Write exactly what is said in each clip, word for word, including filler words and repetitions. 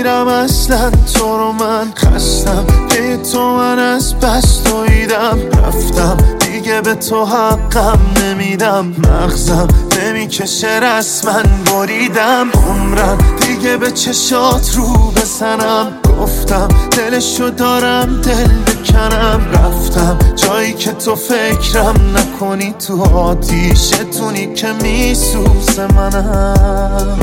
نمیرم اصلا تو رو من خستم به تو من از بس دویدم رفتم دیگه به تو حقم نمیدم مغزم نمیکشه رسما بریدم عمرم دیگه به چشات رو بزنم گفتم دلشو دارم دل بکنم رفتم جایی که تو فکرم نکنی تو آتیشتونی که میسوزه منم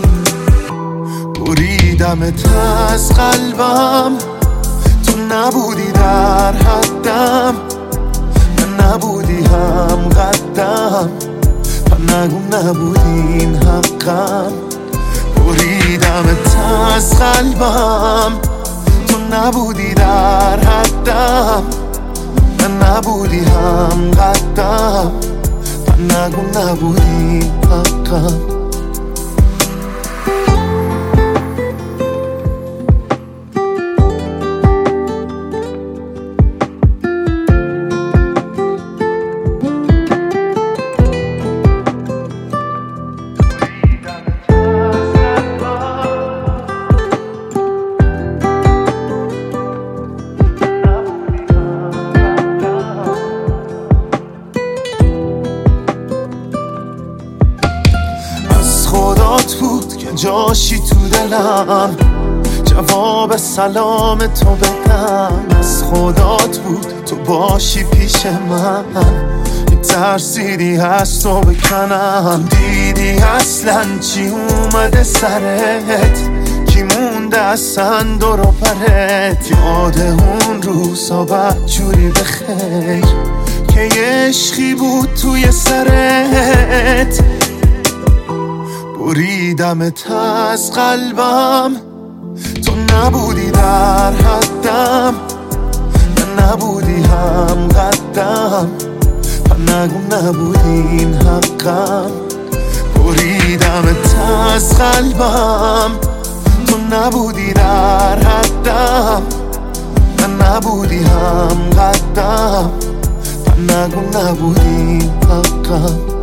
بریدمت از قلبم تو نبودی در حدم من نبودی هم قدم و نگو نبودین حقم بریدمت از قلبم تو نبودی در حدم من نبودی هم قدم و نگو نبودی حقم خدات بود که جاشی تو دلم جواب سلام تو بدم از خدات بود تو باشی پیش من ترسیدی از تو بکنم دیدی اصلا چی اومده سرت کی مونده اصلا دور و برت یاد اون روزا بدجوری بخیر که یه عشقی بود توی سرت بریدمت از قلبم تو نبودی در حدم من نبودی هم قدم و نگو نبودین حقم بریدمت از قلبم تو نبودی در حدم من نبودی هم قدم و نگو نبودین حقم